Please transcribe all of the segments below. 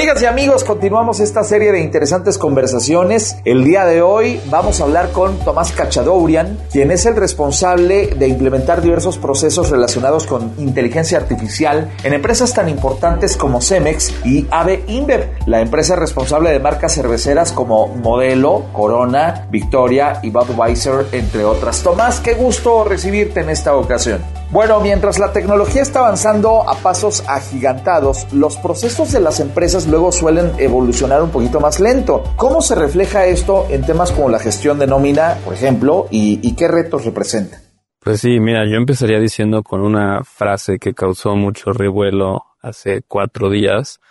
Amigas y amigos, continuamos esta serie de interesantes conversaciones. El día de hoy vamos a hablar con Tomás Cachadurian, quien es el responsable de implementar diversos procesos relacionados con inteligencia artificial en empresas tan importantes como Cemex y AB InBev, la empresa responsable de marcas cerveceras como Modelo, Corona, Victoria y Budweiser, entre otras. Tomás, qué gusto recibirte en esta ocasión. Bueno, mientras la tecnología está avanzando a pasos agigantados, los procesos de las empresas luego suelen evolucionar un poquito más lento. ¿Cómo se refleja esto en temas como la gestión de nómina, por ejemplo, y qué retos representa? Pues sí, mira, yo empezaría diciendo con una frase que causó mucho revuelo hace 4 días,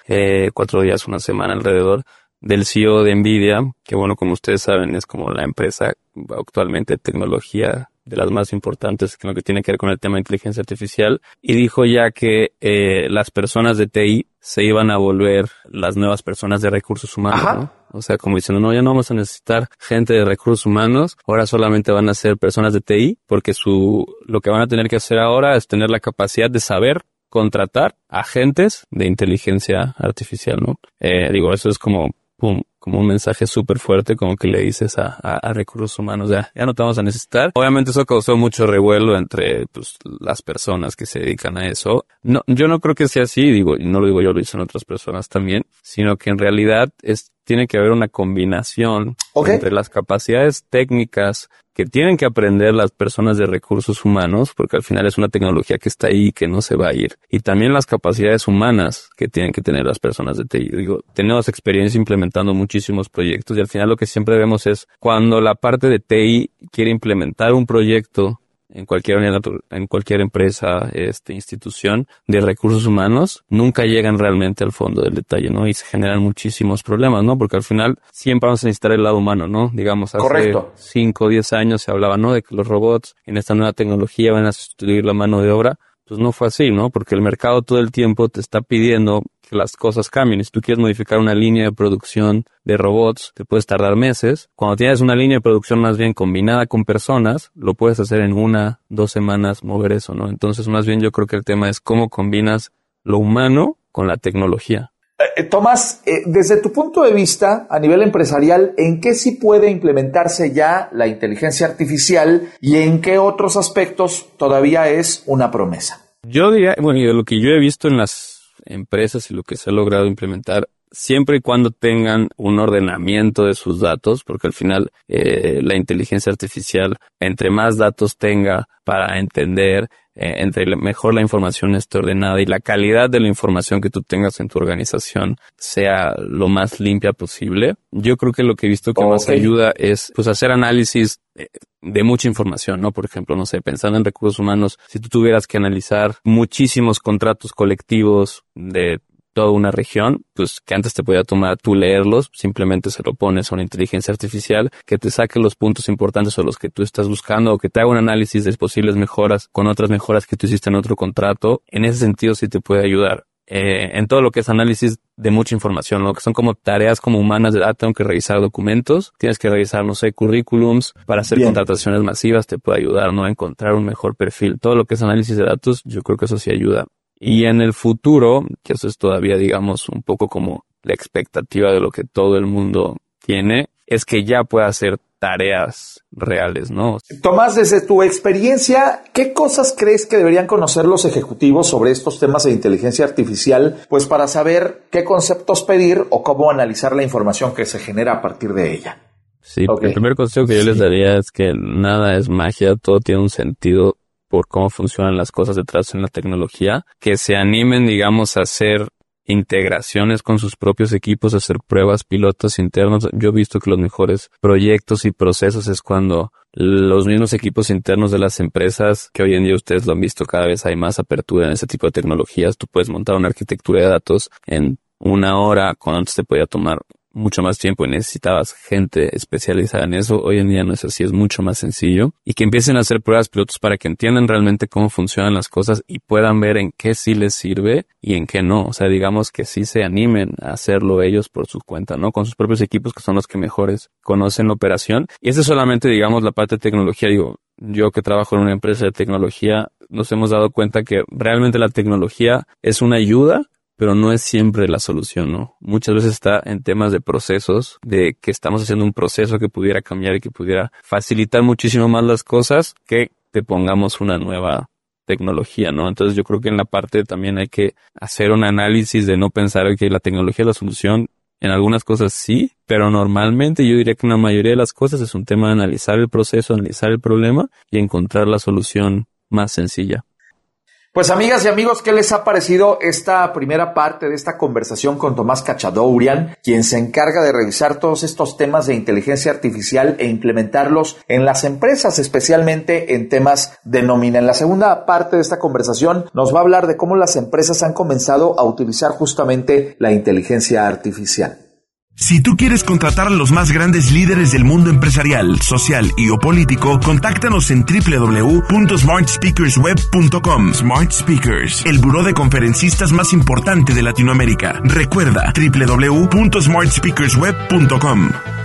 una semana alrededor, del CEO de Nvidia, que bueno, como ustedes saben, es como la empresa actualmente de tecnología de las más importantes en lo que tiene que ver con el tema de inteligencia artificial, y dijo ya que las personas de TI se iban a volver las nuevas personas de recursos humanos, ¿no? O sea, como diciendo, no, ya no vamos a necesitar gente de recursos humanos, ahora solamente van a ser personas de TI, porque lo que van a tener que hacer ahora es tener la capacidad de saber contratar agentes de inteligencia artificial, ¿no? Eso es como un mensaje súper fuerte, como que le dices a recursos humanos, ya no te vamos a necesitar. Obviamente eso causó mucho revuelo entre las personas que se dedican a eso. No, yo no creo que sea así, y no lo digo yo, lo dicen otras personas también, sino que en realidad tiene que haber una combinación entre las capacidades técnicas que tienen que aprender las personas de recursos humanos, porque al final es una tecnología que está ahí y que no se va a ir, y también las capacidades humanas que tienen que tener las personas de TI. Tenemos experiencia implementando muchísimos proyectos, y al final lo que siempre vemos es cuando la parte de TI quiere implementar un proyecto en cualquier empresa, institución de recursos humanos, nunca llegan realmente al fondo del detalle, ¿no? Y se generan muchísimos problemas, ¿no? Porque al final siempre vamos a necesitar el lado humano, ¿no? Digamos, hace 5 o 10 años se hablaba, ¿no?, de que los robots en esta nueva tecnología van a sustituir la mano de obra. Pues no fue así, ¿no? Porque el mercado todo el tiempo te está pidiendo que las cosas cambien. Y si tú quieres modificar una línea de producción de robots, te puedes tardar meses. Cuando tienes una línea de producción más bien combinada con personas, lo puedes hacer en 1-2 semanas, mover eso, ¿no? Entonces, más bien yo creo que el tema es cómo combinas lo humano con la tecnología. Tomás, desde tu punto de vista, a nivel empresarial, ¿en qué sí puede implementarse ya la inteligencia artificial y en qué otros aspectos todavía es una promesa? Yo diría, y de lo que yo he visto en las empresas y lo que se ha logrado implementar, siempre y cuando tengan un ordenamiento de sus datos, porque al final la inteligencia artificial, entre más datos tenga para entender, mejor la información esté ordenada y la calidad de la información que tú tengas en tu organización sea lo más limpia posible. Yo creo que lo que he visto que más ayuda es hacer análisis de mucha información, ¿no? Por ejemplo, no sé, pensando en recursos humanos, si tú tuvieras que analizar muchísimos contratos colectivos de toda una región, pues que antes te podía tomar tú leerlos, simplemente se lo pones a una inteligencia artificial que te saque los puntos importantes o los que tú estás buscando, o que te haga un análisis de posibles mejoras con otras mejoras que tú hiciste en otro contrato. En ese sentido sí te puede ayudar. En todo lo que es análisis de mucha información, lo que son como tareas como humanas de tengo que revisar documentos, tienes que revisar, no sé, currículums para hacer contrataciones masivas, te puede ayudar, ¿no?, a encontrar un mejor perfil. Todo lo que es análisis de datos, yo creo que eso sí ayuda. Y en el futuro, que eso es todavía, digamos, un poco como la expectativa de lo que todo el mundo tiene, es que ya pueda hacer tareas reales, ¿no? Tomás, desde tu experiencia, ¿qué cosas crees que deberían conocer los ejecutivos sobre estos temas de inteligencia artificial, pues para saber qué conceptos pedir o cómo analizar la información que se genera a partir de ella? Sí, el primer consejo que yo les daría es que nada es magia, todo tiene un sentido por cómo funcionan las cosas detrás en la tecnología, que se animen, digamos, a hacer integraciones con sus propios equipos, a hacer pruebas pilotos internos. Yo he visto que los mejores proyectos y procesos es cuando los mismos equipos internos de las empresas, que hoy en día ustedes lo han visto, cada vez hay más apertura en ese tipo de tecnologías. Tú puedes montar una arquitectura de datos en 1 hora, cuando antes te podía tomar mucho más tiempo y necesitabas gente especializada en eso. Hoy en día no es así, es mucho más sencillo. Y que empiecen a hacer pruebas pilotos para que entiendan realmente cómo funcionan las cosas y puedan ver en qué sí les sirve y en qué no. O sea, digamos que sí se animen a hacerlo ellos por su cuenta, ¿no? Con sus propios equipos, que son los que mejores conocen la operación. Y eso es solamente, digamos, la parte de tecnología. Yo que trabajo en una empresa de tecnología, nos hemos dado cuenta que realmente la tecnología es una ayuda, pero no es siempre la solución, ¿no? Muchas veces está en temas de procesos, de que estamos haciendo un proceso que pudiera cambiar y que pudiera facilitar muchísimo más las cosas que te pongamos una nueva tecnología, ¿no? Entonces yo creo que en la parte también hay que hacer un análisis de no pensar que la tecnología es la solución. En algunas cosas sí, pero normalmente yo diría que en la mayoría de las cosas es un tema de analizar el proceso, analizar el problema y encontrar la solución más sencilla. Pues amigas y amigos, ¿qué les ha parecido esta primera parte de esta conversación con Tomás Cachadurian, quien se encarga de revisar todos estos temas de inteligencia artificial e implementarlos en las empresas, especialmente en temas de nómina? En la segunda parte de esta conversación nos va a hablar de cómo las empresas han comenzado a utilizar justamente la inteligencia artificial. Si tú quieres contratar a los más grandes líderes del mundo empresarial, social y o político, contáctanos en www.smartspeakersweb.com. Smart Speakers, el buró de conferencistas más importante de Latinoamérica. Recuerda, www.smartspeakersweb.com.